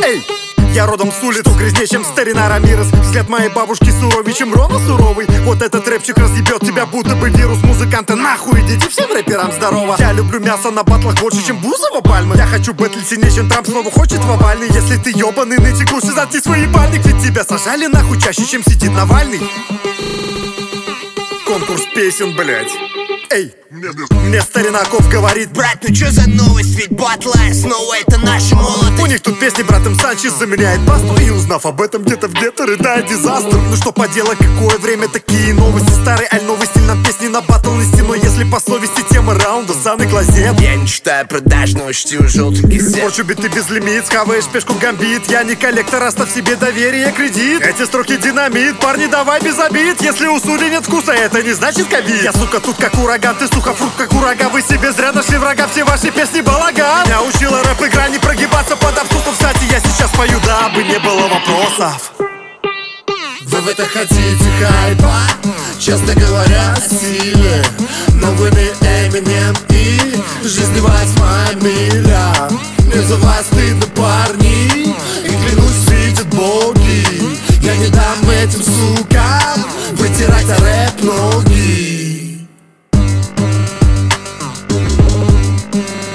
Эй! Я родом с улиц, грязнее, чем старина Рамирес. Взгляд моей бабушки суровей, чем Рона суровый. Вот этот рэпчик разъебет тебя, будто бы вирус. Музыканты нахуй идите, всем рэперам здорово. Я люблю мясо на батлах больше, чем Бузова пальмы. Я хочу бэтлить сильнее, чем Трамп снова хочет в овальный. Если ты ёбаный нытик, лучше заткни свой ебальник. Ведь тебя сажали нахуй чаще, чем сидит Навальный. Конкурс песен, блять. Эй, мне Старинаков говорит: брат, ну чё за новость, ведь батлая снова это наша молодость. У них тут песни братом Санчес заменяет басту. И узнав об этом где-то в гетто рыдает дизастер. Ну что поделать, какое время, такие новости. Старый аль новый стиль, нам песни на батлности. Но если по совести тема раунда, Сан и Глазет. Я не читаю продажного чтива желтых газет. Порчу биты без лимит, схаваешь пешку гамбит. Я не коллектор, оставь себе доверие, кредит. Эти строки динамит, парни, давай без обид. Если у судей нет вкуса, это не значит ковид. Я, сука, тут как ураган, ты, сука, фрукт как ураган. Вы себе зря нашли врага, все ваши песни балаган. Я учила рэп игра, не прогибаться под абсурдом. Кстати, я сейчас пою, дабы не было вопросов. Вы в это хотите хайпа, честно говоря, о силе. Но вы не Эминем и жизни 8 миля. Мне за вас стыдно, парни, и клянусь, видят боги. Я не дам этим сукам вытирать о рэп ноги.